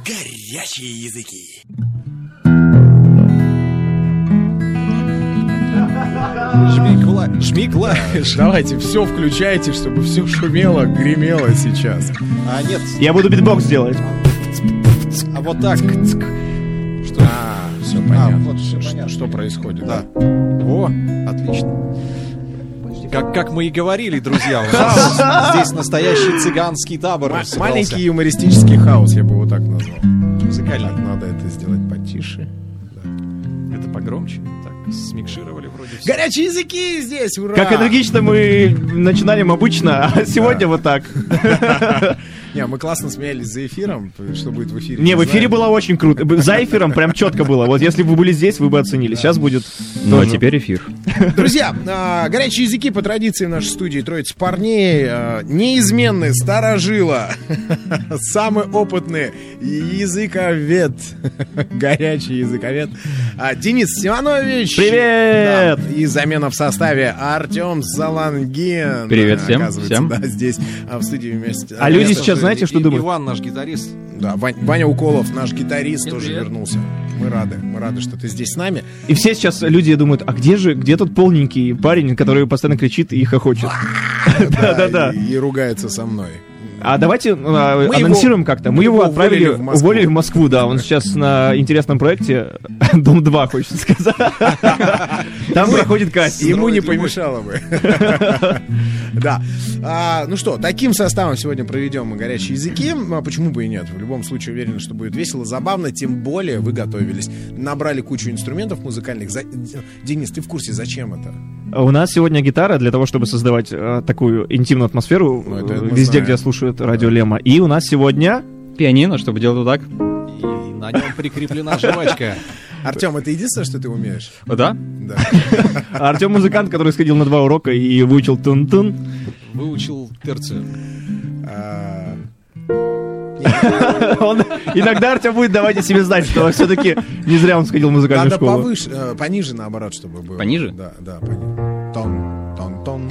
Горячие языки. Жми клавиш. Давайте, все включайте, чтобы все шумело, гремело сейчас. А нет. Я буду битбокс делать. А вот так. Что? Все понятно. Вот все понятно. Что происходит? Да. О, отлично. Как мы и говорили, друзья, у нас здесь настоящий цыганский табор. Маленький юмористический хаос, я бы его так назвал. Музыкальный. Так, надо это сделать потише. Да. Это погромче. Так, смикшировали вроде все. Горячие языки здесь, ура! Как энергично мы начинаем обычно, а сегодня вот так. Не, мы классно смеялись за эфиром, что будет в эфире. Не, в эфире было очень круто. За эфиром прям четко было. Вот если бы вы были здесь, вы бы оценили. Сейчас будет... Ну, а теперь эфир. Друзья, горячие языки по традиции в нашей студии. Троица парней, неизменный, старожила, самый опытный языковед, горячий языковед, Денис Симонович. Привет! Да, и замена в составе Артем Салангин. Привет всем. Оказывается, да, здесь в студии вместе. А люди сейчас знаете, что думают? Иван, наш гитарист. Да, Ваня Уколов, наш гитарист, тоже вернулся. Мы рады, что ты здесь с нами. И все сейчас люди думают, а где тот полненький парень, который постоянно кричит и хохочет? Да-да-да. И ругается со мной. А давайте анонсируем как-то. Мы его отправили, уволили в Москву, да. Он сейчас на интересном проекте Дом 2, хочется сказать. Там проходит кастинг. Ему не помешало бы. Да. Ну что, таким составом сегодня проведем мы горячие языки. Почему бы и нет? В любом случае уверен, что будет весело, забавно. Тем более вы готовились. Набрали кучу инструментов музыкальных. Денис, ты в курсе, зачем это? У нас сегодня гитара для того, чтобы создавать такую интимную атмосферу везде, где слушают радио Лема. И у нас сегодня... Пианино, чтобы делать вот так. И на нем прикреплена жвачка. Артем, это единственное, что ты умеешь? Да? Да. Артем музыкант, который сходил на 2 урока и выучил тун-тун. Выучил терцию. Иногда Артем будет давать о себе знать, что все-таки не зря он сходил в музыкальную Надо школу. повыше, пониже, наоборот, чтобы было. Пониже? Да, пониже. Тон.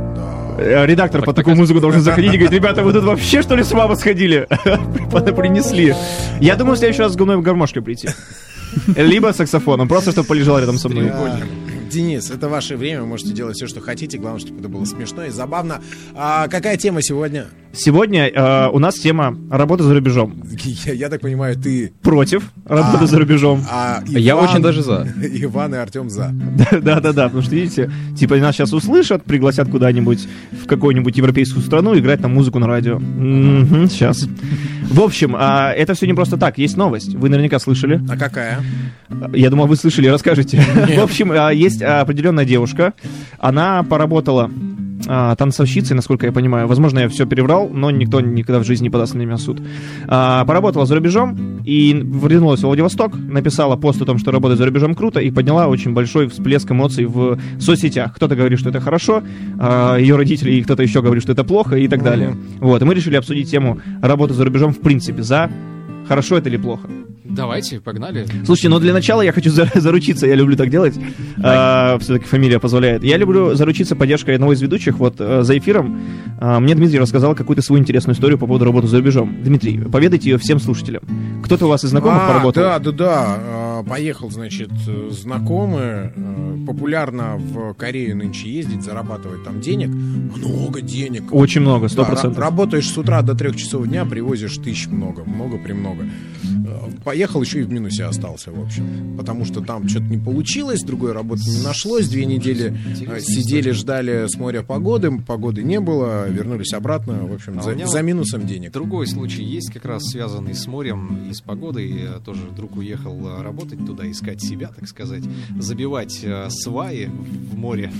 Редактор под такую музыку должен заходить и говорить: ребята, вы тут вообще что ли с мамой сходили? Принесли. Я думаю, в следующий раз с губной гармошкой прийти. Либо саксофоном, просто чтобы полежал рядом со мной. Денис, это ваше время, вы можете делать все, что хотите. Главное, чтобы это было смешно и забавно. Какая тема сегодня? Сегодня у нас тема работа за рубежом. Я так понимаю, ты против работы за рубежом. Я очень даже за. Иван и Артем за. Да, потому что, видите, типа нас сейчас услышат, пригласят куда-нибудь в какую-нибудь европейскую страну играть там музыку на радио. Сейчас. В общем, это все не просто так. Есть новость. Вы наверняка слышали. А какая? Я думал, вы слышали, расскажете. В общем, есть определенная девушка. Она поработала танцовщицей, насколько я понимаю. Возможно, я все переврал, но никто никогда в жизни не подаст на меня в суд. Поработала за рубежом и вернулась в Владивосток, написала пост о том, что работать за рубежом круто, и подняла очень большой всплеск эмоций в соцсетях. Кто-то говорит, что это хорошо, ее родители, и кто-то еще говорит, что это плохо, и так далее. Вот, и мы решили обсудить тему работы за рубежом в принципе. Хорошо это или плохо? Давайте, погнали. Слушайте, но для начала я хочу заручиться, я люблю так делать, все-таки фамилия позволяет. Я люблю заручиться поддержкой одного из ведущих. Вот за эфиром мне Дмитрий рассказал какую-то свою интересную историю по поводу работы за рубежом. Дмитрий, поведайте ее всем слушателям. Кто-то у вас из знакомых поработал? Да. Поехал, значит, знакомый. Популярно в Корею нынче ездить, зарабатывать там денег. Много денег. Очень много, 100%. Да, работаешь с утра до 3 часов дня, привозишь тысяч много. Много-премного. Поехал, еще и в минусе остался, в общем. Потому что там что-то не получилось, другой работы не нашлось. 2 недели сидели, ждали с моря погоды. Погоды не было, вернулись обратно. В общем, за минусом денег. Другой случай есть, как раз связанный с морем и с погодой. Тоже друг уехал работать туда, искать себя, так сказать. Забивать сваи в море.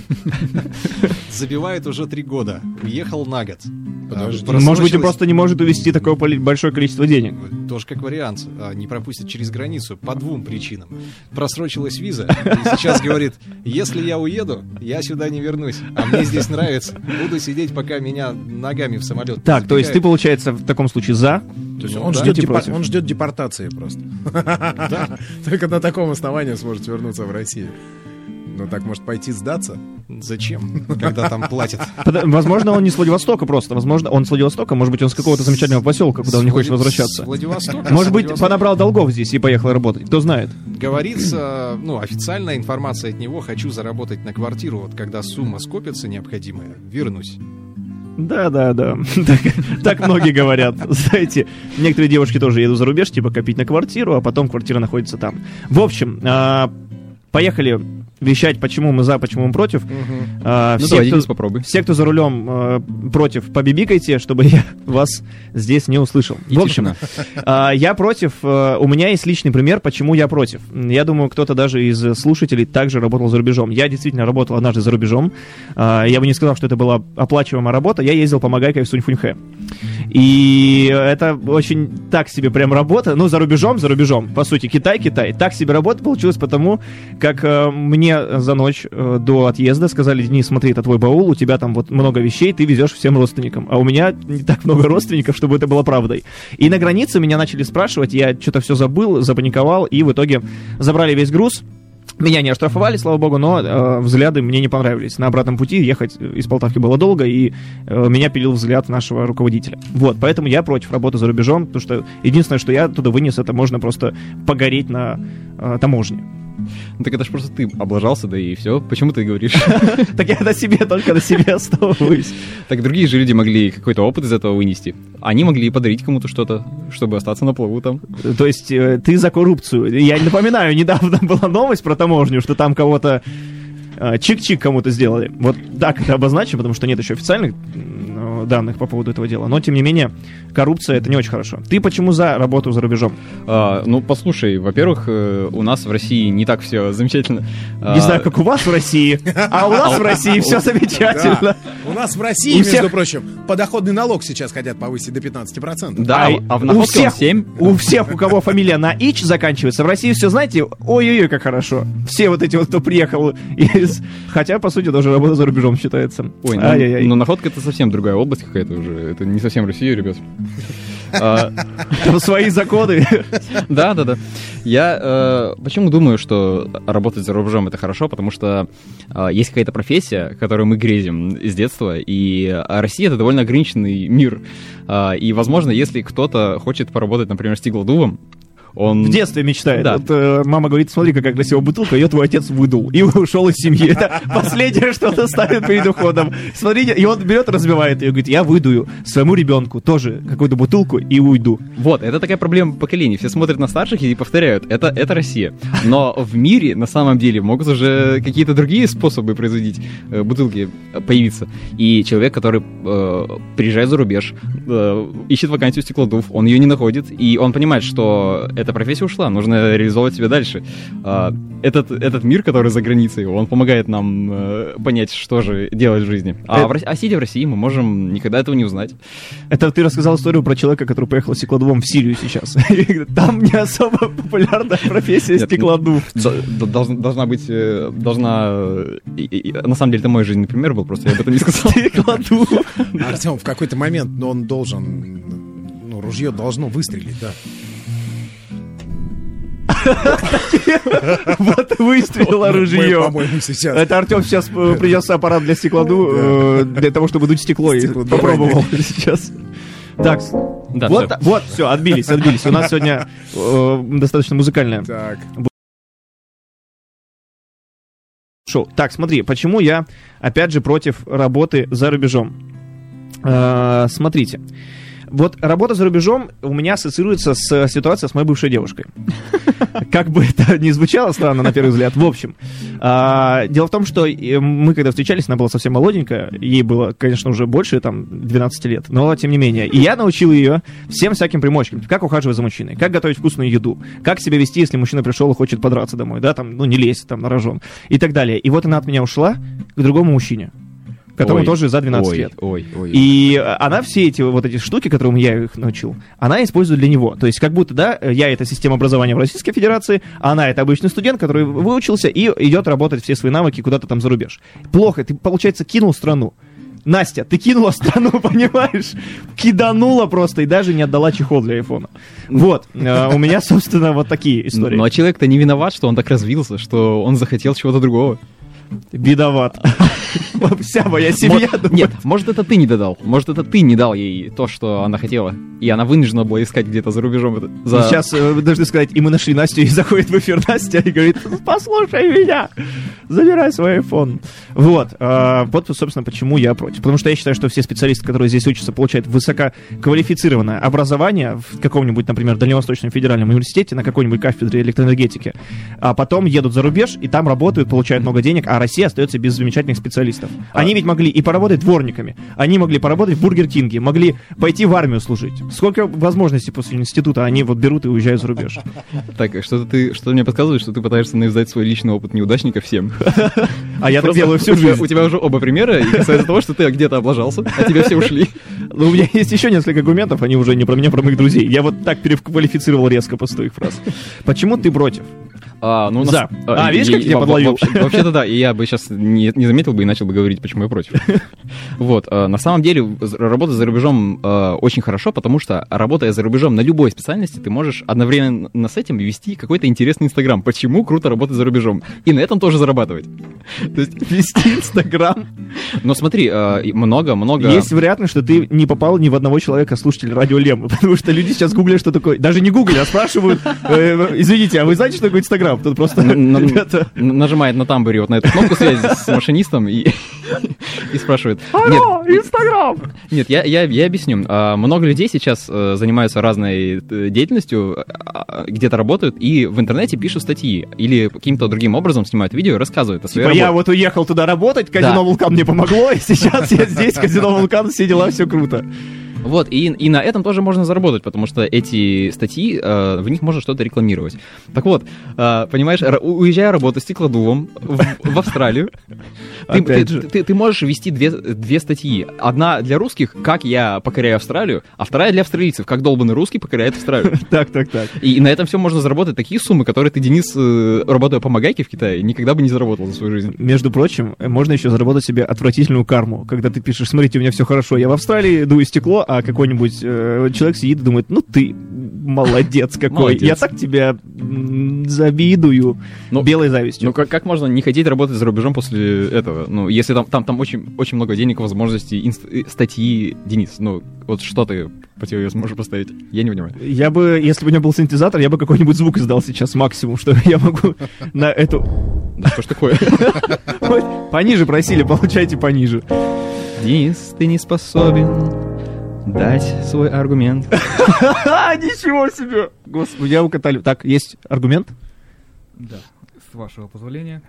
Забивает уже 3 года. Уехал на год. Может быть, он просто не может увезти такое большое количество денег. Тоже как вариант. Не пропустит через границу по 2 причинам. Просрочилась виза, и сейчас говорит: если я уеду, я сюда не вернусь. А мне здесь нравится. Буду сидеть, пока меня ногами в самолет. Так, то есть ты, получается, в таком случае за? То есть он ждет депортации просто. Только на таком основании сможет вернуться в Россию. Ну так, может, пойти сдаться? Зачем, когда там платят? Возможно, он не с Владивостока просто. Возможно, он с Владивостока, может быть, он с какого-то замечательного поселка, куда он не хочет возвращаться. С Владивостока? Может быть, понабрал долгов здесь и поехал работать. Кто знает. Говорится, официальная информация от него: хочу заработать на квартиру, вот когда сумма скопится необходимая, вернусь. Да. Так многие говорят. Знаете, некоторые девушки тоже едут за рубеж, типа копить на квартиру, а потом квартира находится там. В общем, поехали вещать, почему мы за, почему мы против. Попробуй. Все, кто за рулем против, побибикайте, чтобы я вас здесь не услышал. В общем, я против. У меня есть личный пример, почему я против. Я думаю, кто-то даже из слушателей также работал за рубежом. Я действительно работал однажды за рубежом. Я бы не сказал, что это была оплачиваемая работа. Я ездил помогайкой в Суньфуньхэ. И это очень так себе прям работа. За рубежом. По сути, Китай. Так себе работа получилась, потому как мне за ночь до отъезда сказали: Денис, смотри, это твой баул, у тебя там вот много вещей, ты везешь всем родственникам. А у меня не так много родственников, чтобы это было правдой. И на границе меня начали спрашивать, я что-то все забыл, запаниковал, и в итоге забрали весь груз. Меня не оштрафовали, слава богу, но взгляды мне не понравились. На обратном пути ехать из Полтавки было долго, и меня пилил взгляд нашего руководителя. Вот, поэтому я против работы за рубежом, потому что единственное, что я оттуда вынес, это можно просто погореть на таможне. Так это ж просто ты облажался, да и все. Почему ты говоришь? Так я только на себе основываюсь. Так другие же люди могли какой-то опыт из этого вынести. Они могли подарить кому-то что-то, чтобы остаться на плаву там. То есть ты за коррупцию. Я напоминаю, недавно была новость про таможню, что там кого-то чик-чик кому-то сделали. Вот так это обозначим, потому что нет еще официальных данных по поводу этого дела. Но, тем не менее, коррупция — это не очень хорошо. Ты почему за работу за рубежом? Послушай, во-первых, у нас в России не так все замечательно. Не знаю, как у вас в России, а у нас в России все замечательно. У нас в России, между прочим, подоходный налог сейчас хотят повысить до 15%. Да, а в Находке он 7. У всех, у кого фамилия на «ич» заканчивается, в России все, знаете, ой-ой-ой, как хорошо. Все вот эти вот, кто приехал из... Хотя, по сути, даже работа за рубежом считается. Ой, но Находка — это совсем другая область какая-то уже. Это не совсем Россия, ребят. Там свои законы. Да. Я почему думаю, что работать за рубежом — это хорошо? Потому что есть какая-то профессия, которой мы грезим с детства, и Россия — это довольно ограниченный мир. И, возможно, если кто-то хочет поработать, например, стеклодувом, он... В детстве мечтает. Да. Вот, мама говорит: смотри, какая красивая бутылка, ее твой отец выдул. И ушел из семьи. Это последнее, что он ставит перед уходом. Смотрите, и он берет и разбивает ее. Говорит: я выдую своему ребенку тоже какую-то бутылку и уйду. Вот, это такая проблема поколений. Все смотрят на старших и повторяют: это Россия. Но в мире, на самом деле, могут уже какие-то другие способы производить бутылки появиться. И человек, который приезжает за рубеж, ищет вакансию стеклодув, он ее не находит, и он понимает, что эта профессия ушла, нужно реализовывать себя дальше. Этот мир, который за границей, он помогает нам понять, что же делать в жизни. А сидя в России, мы можем никогда этого не узнать. Это ты рассказал историю про человека, который поехал стеклодувом в Сирию сейчас. Там не особо популярная профессия стеклодув. Должна быть... На самом деле, это мой жизненный пример был, просто я об этом не сказал. Стеклодув. Артем, в какой-то момент он должен... ружье должно выстрелить, да. Вот выстрелило ружье. По-моему, сейчас. Это Артем сейчас придется аппарат для стеклоду, для того, чтобы дуть стекло. И попробовал сейчас. Так, вот, все, отбились. У нас сегодня достаточно музыкальное шоу. Так, смотри, почему я, опять же, против работы за рубежом. Смотрите. Вот работа за рубежом у меня ассоциируется с ситуацией с моей бывшей девушкой. Как бы это ни звучало странно на первый взгляд. В общем, дело в том, что мы когда встречались, она была совсем молоденькая. Ей было, конечно, уже больше, 12 лет. Но, тем не менее. И я научил ее всем всяким примочкам. Как ухаживать за мужчиной, как готовить вкусную еду, как себя вести, если мужчина пришел и хочет подраться домой, да, не лезть на рожон и так далее. И вот она от меня ушла к другому мужчине, которому тоже за 12 лет. И она все эти штуки, которым я их научил, она использует для него. То есть как будто, да, я это система образования в Российской Федерации, а она это обычный студент, который выучился и идет работать все свои навыки куда-то там за рубеж. Плохо, ты, получается, кинул страну. Настя, ты кинула страну, понимаешь? Киданула просто и даже не отдала чехол для айфона. Вот, у меня, собственно, вот такие истории. Ну, а человек-то не виноват, что он так развился, что он захотел чего-то другого. Бедоват. Вся моя семья... Нет, может, это ты не додал. Может, это ты не дал ей то, что она хотела. И она вынуждена была искать где-то за рубежом. Сейчас вы должны сказать, и мы нашли Настю, и заходит в эфир Настя и говорит: послушай меня, забирай свой iPhone. Вот, собственно, почему я против. Потому что я считаю, что все специалисты, которые здесь учатся, получают высококвалифицированное образование в каком-нибудь, например, Дальневосточном федеральном университете на какой-нибудь кафедре электроэнергетики, а потом едут за рубеж и там работают, получают много денег, а Россия остается без замечательных специалистов. Они ведь могли и поработать дворниками, они могли поработать в Бургер Кинге, могли пойти в армию служить. Сколько возможностей после института они вот берут и уезжают за рубеж. Так, что-то мне подсказывает, что ты пытаешься навязать свой личный опыт неудачника всем. А я так делаю всю жизнь. У тебя уже оба примера, и касается того, что ты где-то облажался, а тебя все ушли. Ну, у меня есть еще несколько аргументов, они уже не про меня, а про моих друзей. Я вот так переквалифицировал резко после твоих фраз. Почему ты против? За. Видишь, как я подловил? Вообще-то да, и я бы сейчас не заметил бы и начал бы говорить, почему я против. Вот, на самом деле, работа за рубежом очень хорошо, потому что, работая за рубежом на любой специальности, ты можешь одновременно с этим вести какой-то интересный Инстаграм. Почему круто работать за рубежом? И на этом тоже зарабатывать. То есть вести Инстаграм. Но смотри, много... Есть вероятность, что ты не попал ни в одного человека, слушателя Радио Лем, потому что люди сейчас гуглят, что такое... Даже не гуглят, а спрашивают: извините, а вы знаете, что такое Инстаграм? Тут просто нажимает на тамбуре вот на эту кнопку связи с машинистом и спрашивает: алло, Инстаграм! Нет, я объясню. Много людей сейчас занимаются разной деятельностью, где-то работают и в интернете пишут статьи или каким-то другим образом снимают видео и рассказывают о своей работе. Я вот уехал туда работать, казино «Вулкан» мне помогло, и сейчас я здесь, казино «Вулкан», все дела, все круто. Вот, и на этом тоже можно заработать, потому что эти статьи, в них можно что-то рекламировать. Так вот, понимаешь, уезжая работать стеклодувом в Австралию, ты можешь вести две статьи. Одна для русских, как я покоряю Австралию, а вторая для австралийцев, как долбанный русский покоряет Австралию. Так. И на этом все можно заработать такие суммы, которые ты, Денис, работая по Магайке в Китае, никогда бы не заработал за свою жизнь. Между прочим, можно еще заработать себе отвратительную карму, когда ты пишешь: смотрите, у меня все хорошо, я в Австралии дую стекло, а какой-нибудь человек сидит и думает: ну ты молодец какой, молодец. Я так тебя завидую, белой завистью. Ну как можно не хотеть работать за рубежом после этого? Ну, если там очень, очень много денег, возможностей, статьи, Денис, ну вот что ты противовес можешь поставить? Я не понимаю. Я бы, если бы у меня был синтезатор, я бы какой-нибудь звук издал сейчас максимум, что я могу на эту... Да что ж такое? Пониже просили, получайте пониже. Денис, ты не способен дать свой аргумент. Ничего себе! Господи, я укатали. Так, есть аргумент? Да, с вашего позволения.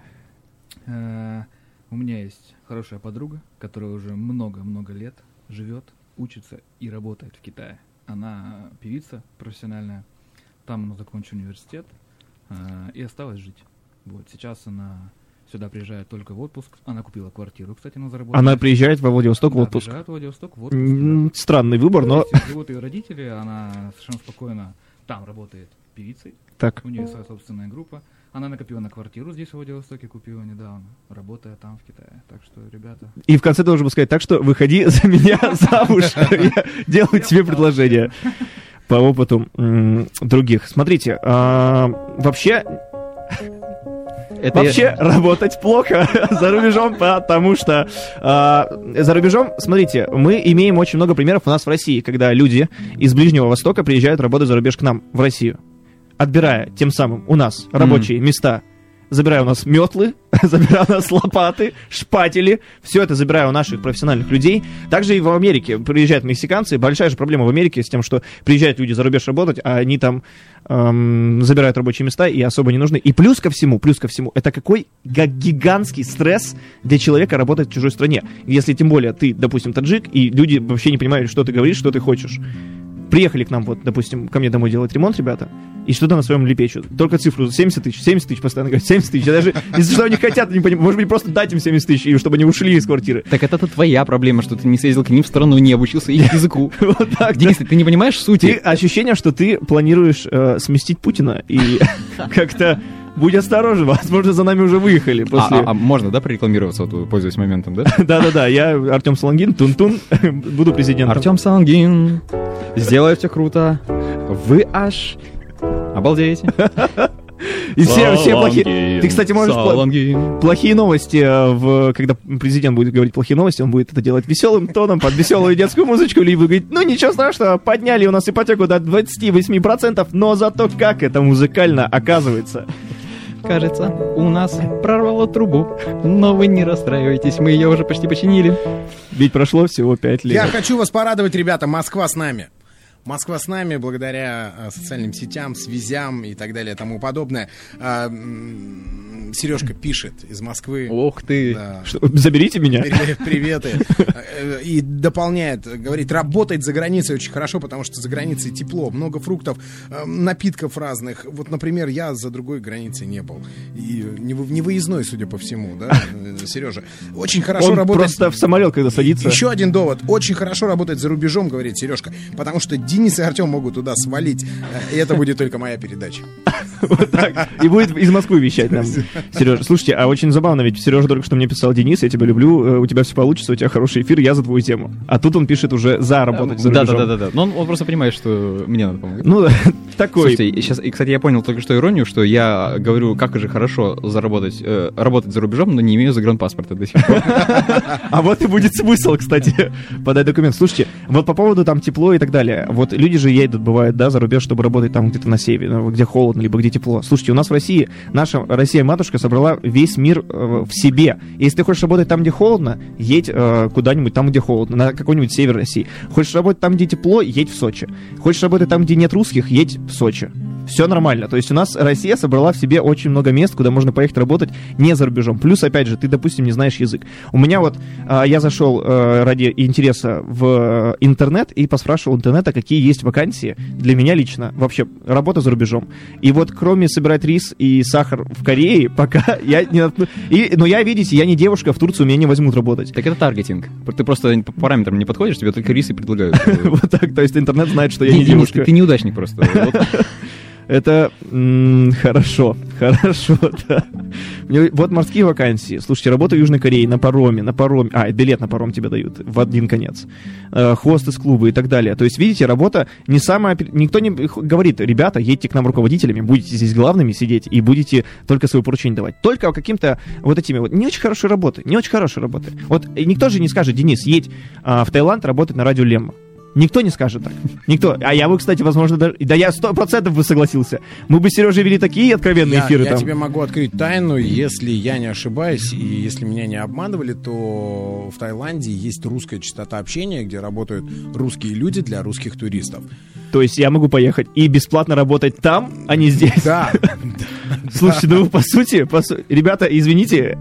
У меня есть хорошая подруга, которая уже много-много лет живет, учится и работает в Китае. Она певица профессиональная, там она закончила университет и осталась жить. Вот, сейчас она сюда приезжает только в отпуск. Она купила квартиру, кстати, на заработку. Она приезжает во Владивосток в отпуск? Приезжает в Владивосток в отпуск. Странный выбор, но... Живут ее родители, она совершенно спокойно там работает певицей. Так. У нее своя собственная группа. Она накопила на квартиру здесь, в Владивостоке, купила недавно, работая там, в Китае. Так что, ребята... И в конце должен был сказать: так что выходи за меня замуж, я делаю тебе предложение. По опыту других. Смотрите, вообще работать плохо за рубежом, потому что за рубежом, смотрите, мы имеем очень много примеров у нас в России, когда люди из Ближнего Востока приезжают работать за рубеж к нам, в Россию, отбирая тем самым у нас рабочие места, забирая у нас метлы, забирая у нас лопаты, шпатели, все это забирая у наших профессиональных людей. Также и в Америке приезжают мексиканцы. Большая же проблема в Америке с тем, что приезжают люди за рубеж работать, а они там забирают рабочие места и особо не нужны. И плюс ко всему, это какой гигантский стресс для человека работать в чужой стране. Если тем более ты, допустим, таджик, и люди вообще не понимают, что ты говоришь, что ты хочешь. Приехали к нам, вот, допустим, ко мне домой делать ремонт, ребята, и что-то на своем лепечут. Только цифру 70 тысяч постоянно говорят, 70 тысяч. Даже если что они хотят, не понимаю, может быть, просто дать им 70 тысяч, и чтобы они ушли из квартиры. Так это твоя проблема, что ты не съездил к ним в страну, не обучился их языку. Вот так. Денис, ты не понимаешь сути? Ощущение, что ты планируешь сместить Путина и как-то Будь осторожен, возможно, за нами уже выехали после... А можно, да, прорекламироваться, вот, пользуясь моментом, да? Да-да-да, я Артем Салангин, Тун-Тун, буду президентом. Артем Салангин, сделай все круто, вы аж обалдеете. И все плохие... Ты, кстати, можешь плохие новости, когда президент будет говорить плохие новости, он будет это делать веселым тоном, под веселую детскую музычку, либо говорить, ну ничего страшного, подняли у нас ипотеку до 28%, но зато как это музыкально оказывается. Кажется, у нас прорвало трубу, но вы не расстраивайтесь, мы ее уже почти починили. Ведь прошло всего 5 лет. Я хочу вас порадовать, ребята, Москва с нами. Москва с нами благодаря социальным сетям, связям и так далее и тому подобное. Сережка пишет из Москвы. Ох ты! Да. Что, заберите меня. Приветы. И дополняет, говорит, работать за границей очень хорошо, потому что за границей тепло, много фруктов, напитков разных. Вот, например, я за другой границей не был. И не выездной, судя по всему, да, Сережа. Очень хорошо он работать. Просто в самолет, когда садится. Еще один довод. Очень хорошо работать за рубежом, говорит Сережка, потому что Денис и Артем могут туда свалить, и это будет только моя передача. Вот так. И будет из Москвы вещать нам. Сережа, слушайте, а очень забавно, ведь Сережа только что мне писал: Денис, я тебя люблю, у тебя все получится, у тебя хороший эфир, я за твою тему. А тут он пишет уже за работать за рубежом. Да. Но он просто понимает, что мне надо помогать. Ну, такой. Слушайте, сейчас, и, кстати, я понял только что иронию, что я говорю, как же хорошо работать за рубежом, но не имею загранпаспорта до сих пор. А вот и будет смысл, кстати, подать документ. Слушайте, вот по поводу там тепло и так далее. Вот люди же едут, бывает, да, за рубеж, чтобы работать там где-то на севере, где холодно, либо где тепло. Слушайте, у нас в России, наша Россия-матушка собрала весь мир в себе. Если ты хочешь работать там, где холодно, едь куда-нибудь там, где холодно, на какой-нибудь север России. Хочешь работать там, где тепло, едь в Сочи. Хочешь работать там, где нет русских, едь в Сочи. Все нормально. То есть у нас Россия собрала в себе очень много мест, куда можно поехать работать не за рубежом. Плюс, опять же, ты, допустим, не знаешь язык. У меня вот, я зашел ради интереса в интернет и поспрашивал интернета, какие есть вакансии для меня лично, вообще, работа за рубежом. И вот кроме собирать рис и сахар в Корее, пока я не... Но я, видите, я не девушка, в Турцию меня не возьмут работать. Так это таргетинг. Ты просто по параметрам не подходишь, тебе только рис и предлагают. Вот так, то есть интернет знает, что я не девушка. Ты неудачник просто. Это хорошо, да. Вот морские вакансии. Слушайте, работа в Южной Корее на пароме. Билет на паром тебе дают в один конец. Хостес клубы и так далее. То есть, видите, работа не самая... Никто не говорит: ребята, едьте к нам руководителями, будете здесь главными сидеть и будете только свои поручения давать. Только каким-то вот этими вот не очень хорошие работы. Вот никто же не скажет: Денис, едь в Таиланд работать на радио Лемма. Никто не скажет так. Никто. А я бы, кстати, возможно, даже... Да я 100% бы согласился. Мы бы, Сережа, вели такие откровенные эфиры там. Я тебе могу открыть тайну. Если я не ошибаюсь, и если меня не обманывали, то в Таиланде есть русская частота общения, где работают русские люди для русских туристов. То есть я могу поехать и бесплатно работать там, а не здесь? Да. Слушайте, ну, по сути... Ребята, извините...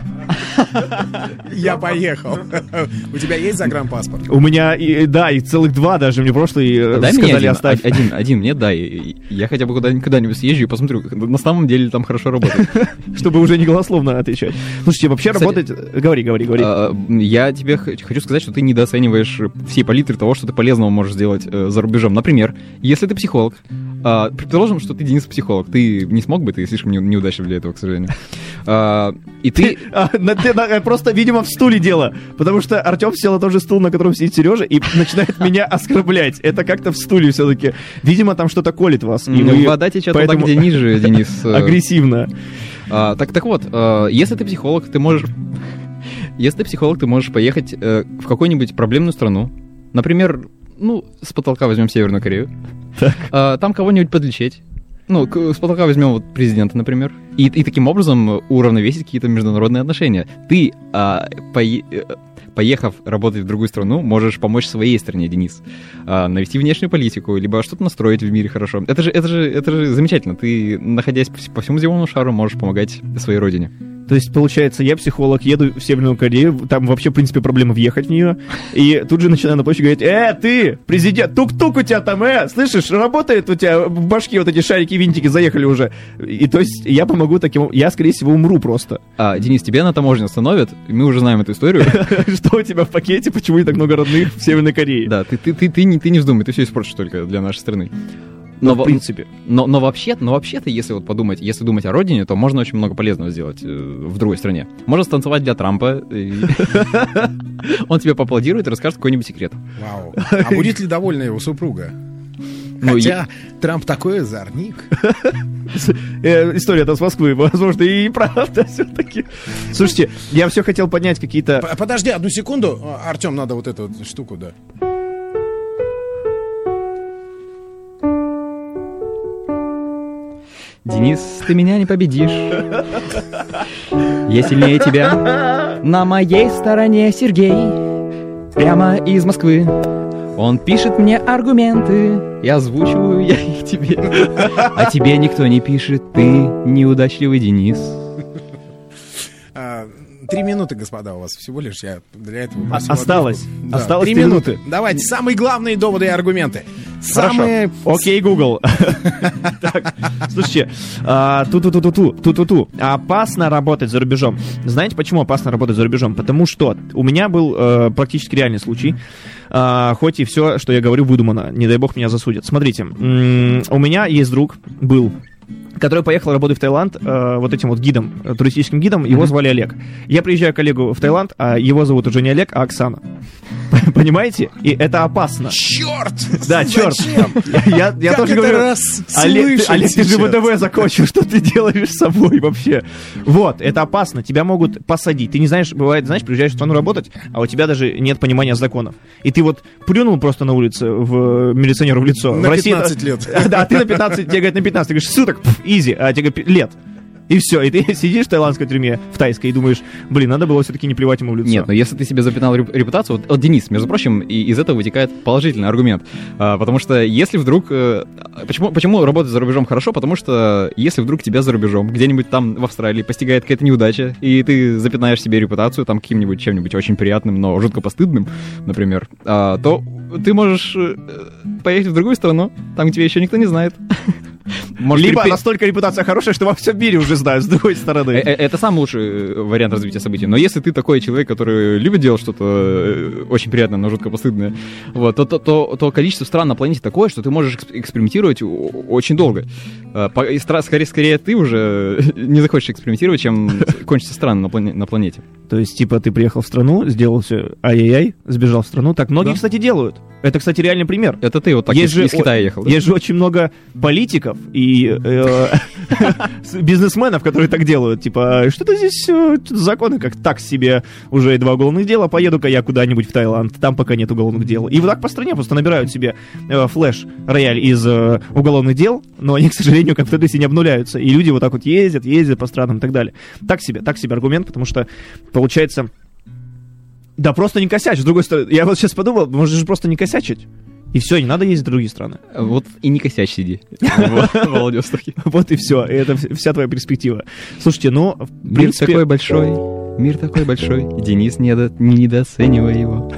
Я поехал. У тебя есть загранпаспорт? У меня, и целых 2 даже. Мне прошлый сказали оставь. Один мне дай. Я хотя бы куда-нибудь съезжу и посмотрю. На самом деле там хорошо работает. Чтобы уже не голословно отвечать. Слушайте, вообще работать... Говори. Я тебе хочу сказать, что ты недооцениваешь всей палитры того, что ты полезного можешь сделать за рубежом. Например, если ты психолог, предположим, что ты, Денис, психолог. Ты не смог бы, ты слишком неудачлив для этого, к сожалению. И ты... Просто, видимо, в стуле дело. Потому что Артем сел на тот же стул, на котором сидит Сережа, и начинает меня оскорблять. Это как-то в стуле все-таки. Видимо, там что-то колет вас. Вода течет туда, где ниже, Денис. Агрессивно. Так вот, если ты психолог, ты можешь поехать в какую-нибудь проблемную страну. Например, с потолка возьмем Северную Корею. Там кого-нибудь подлечить. С потолка возьмем вот президента, например. И таким образом уравновесить какие-то международные отношения. Ты, поехав работать в другую страну, можешь помочь своей стране, Денис. Навести внешнюю политику, либо что-то настроить в мире хорошо. Это же замечательно. Ты, находясь по всему земному шару, можешь помогать своей родине. То есть, получается, я психолог, еду в Северную Корею, там вообще, в принципе, проблема въехать в нее, и тут же начинаю на площади говорить: ты, президент, тук-тук у тебя там, слышишь, работает у тебя в башке вот эти шарики, винтики заехали уже. И то есть, я помогу таким... Я, скорее всего, умру просто. Денис, тебя на таможне остановят, мы уже знаем эту историю. Что у тебя в пакете, почему так много родных в Северной Корее? Да, ты не вздумай, ты все испортишь только для нашей страны. в принципе. Но вообще-то, если вот подумать, если думать о родине, то можно очень много полезного сделать в другой стране. Можно станцевать для Трампа, он тебе поаплодирует и расскажет какой-нибудь секрет. Вау. А будет ли довольна его супруга? Хотя Трамп такой озорник. История-то с Москвы, возможно, и правда все-таки. Слушайте, я все хотел поднять какие-то... Подожди одну секунду. Артем, надо вот эту вот штуку, да. Денис, ты меня не победишь. Я сильнее тебя. На моей стороне Сергей. Прямо из Москвы. Он пишет мне аргументы, и озвучиваю я их тебе. А тебе никто не пишет, ты неудачливый Денис. 3 минуты, господа, у вас всего лишь. Я для этого осталось. Да, Осталось 3 минуты. Давайте, самые главные доводы и аргументы. Хорошо. Окей, Google. Так, слушайте, ту-ту-ту-ту-ту. Опасно работать за рубежом. Знаете, почему опасно работать за рубежом? Потому что у меня был практически реальный случай. Хоть и все, что я говорю, выдумано. Не дай бог меня засудят. Смотрите, у меня есть друг, был, который поехал работать в Таиланд вот этим вот гидом, туристическим гидом, его звали Олег. Я приезжаю к Олегу в Таиланд, а его зовут уже не Олег, а Оксана. Понимаете? И это опасно. Черт! Да, черт. Я тоже говорю, Олег, ты же ВДВ закончил, что ты делаешь с собой вообще? Вот, это опасно, тебя могут посадить. Ты не знаешь, бывает, знаешь, приезжаешь в страну работать, а у тебя даже нет понимания законов. И ты вот плюнул просто на улице в милиционеру в лицо. На в России, 15 лет. Да, ты на 15, тебе говорят на 15, ты говоришь, суток, изи, а тебе говорят, лет. И все, и ты сидишь в таиландской тюрьме, в тайской, и думаешь, блин, надо было все-таки не плевать ему в лицо. Нет, но если ты себе запятнал репутацию, вот Денис, между прочим, и из этого вытекает положительный аргумент. Потому что если вдруг... Почему работать за рубежом хорошо? Потому что если вдруг тебя за рубежом, где-нибудь там в Австралии постигает какая-то неудача, и ты запятнаешь себе репутацию там каким-нибудь чем-нибудь очень приятным, но жутко постыдным, например, то ты можешь поехать в другую страну, там, где тебя еще никто не знает. Может, либо настолько репутация хорошая, что во всем мире уже знают, с другой стороны. Это самый лучший вариант развития событий. Но если ты такой человек, который любит делать что-то очень приятное, но жутко постыдное, вот, то количество стран на планете такое, что ты можешь экспериментировать очень долго. Скорее ты уже не захочешь экспериментировать, чем кончатся страны на планете. То есть, типа, ты приехал в страну, сделал все ай-яй-яй, сбежал в страну. Так многие, кстати, делают. Это, кстати, реальный пример. Это ты вот так из Китая ехал, да? Есть же очень много политиков и бизнесменов, которые так делают. Типа, что-то здесь законы как так себе. Уже 2 уголовных дела, поеду-ка я куда-нибудь в Таиланд. Там пока нет уголовных дел. И вот так по стране просто набирают себе флеш-рояль из уголовных дел, но они, к сожалению, как в ТДС не обнуляются. И люди вот так вот ездят по странам и так далее. Так себе аргумент, потому что получается... Да просто не косячь. С другой стороны, я вот сейчас подумал, можно же просто не косячить. И все, не надо ездить в другие страны. Вот и не косячь сиди в Владивостоке. Вот и все. Это вся твоя перспектива. Слушайте, ну, в принципе... Мир такой большой, Денис, не недооценивай его.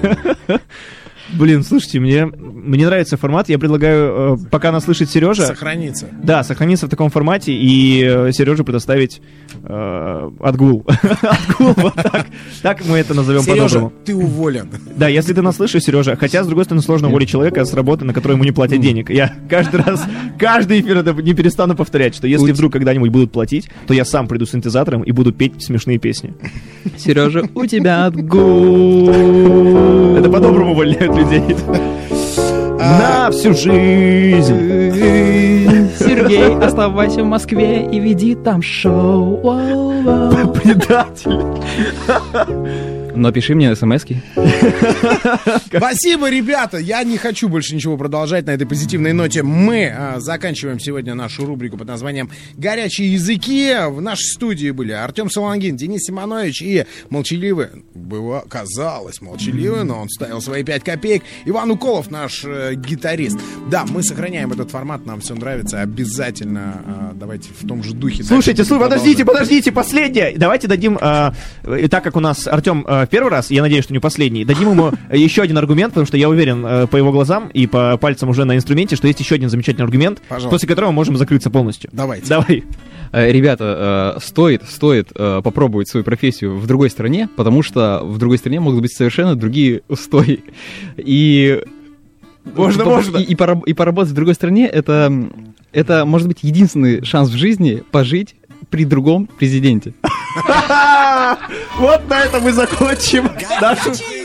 Блин, слушайте, мне нравится формат. Я предлагаю, пока нас слышит Сережа... Сохраниться. Да, сохраниться в таком формате и Сереже предоставить отгул. Отгул, вот так. Так мы это назовем по-доброму. Сережа, ты уволен. Да, если ты нас слышишь, Сережа, хотя, с другой стороны, сложно уволить человека с работы, на которой ему не платят денег. Я каждый эфир это не перестану повторять, что если вдруг когда-нибудь будут платить, то я сам приду с синтезатором и буду петь смешные песни. Сережа, у тебя отгул. Это по-доброму увольняют людей. На всю жизнь. Сергей, оставайся в Москве и веди там шоу. Предатель. Но пиши мне смс-ки. Спасибо, ребята. Я не хочу больше ничего продолжать на этой позитивной ноте. Мы заканчиваем сегодня нашу рубрику под названием «Горячие языки». В нашей студии были Артем Солонгин, Денис Симонович и молчаливый, казалось молчаливый, но он ставил свои 5 копеек, Иван Уколов, наш гитарист. Да, мы сохраняем этот формат, нам все нравится. Обязательно давайте в том же духе. Слушайте, подождите, последнее. Давайте дадим, так как у нас Артем в первый раз, я надеюсь, что не последний, дадим ему еще один аргумент, потому что я уверен по его глазам и по пальцам уже на инструменте, что есть еще один замечательный аргумент, после которого мы можем закрыться полностью. Давайте. Давай. Ребята, стоит попробовать свою профессию в другой стране, потому что в другой стране могут быть совершенно другие устои. И Можно. И поработать в другой стране, это может быть единственный шанс в жизни пожить при другом президенте. Вот на этом мы закончим нашу